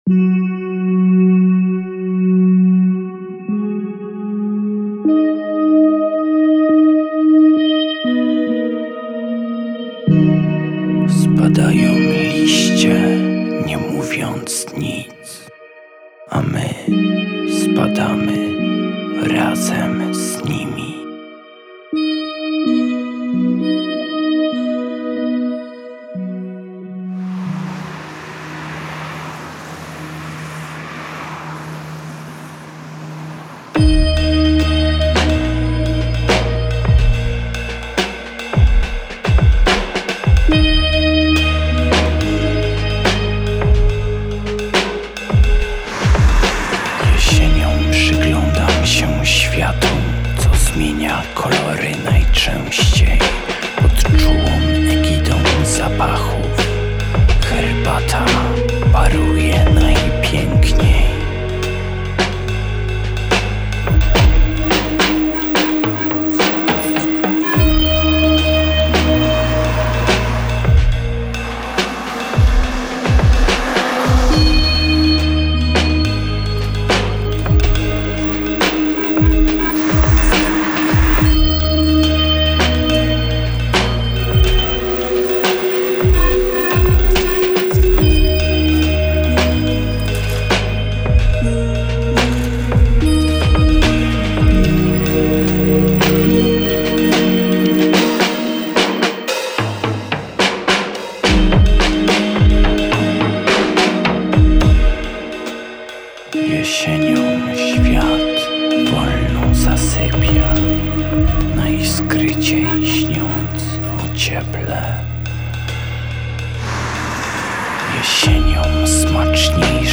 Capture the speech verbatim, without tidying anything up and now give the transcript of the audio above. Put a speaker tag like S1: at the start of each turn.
S1: Spadają liście, nie mówiąc nic, a my spadamy razem z nimi. Jesienią przyglądam się światu, co zmienia kolory najczęściej. Pod czułą egidą zapachów herbata paruje najpiękniej. Jesienią świat wolno zasypia, najskryciej śniąc o cieple. Jesienią smaczniejsze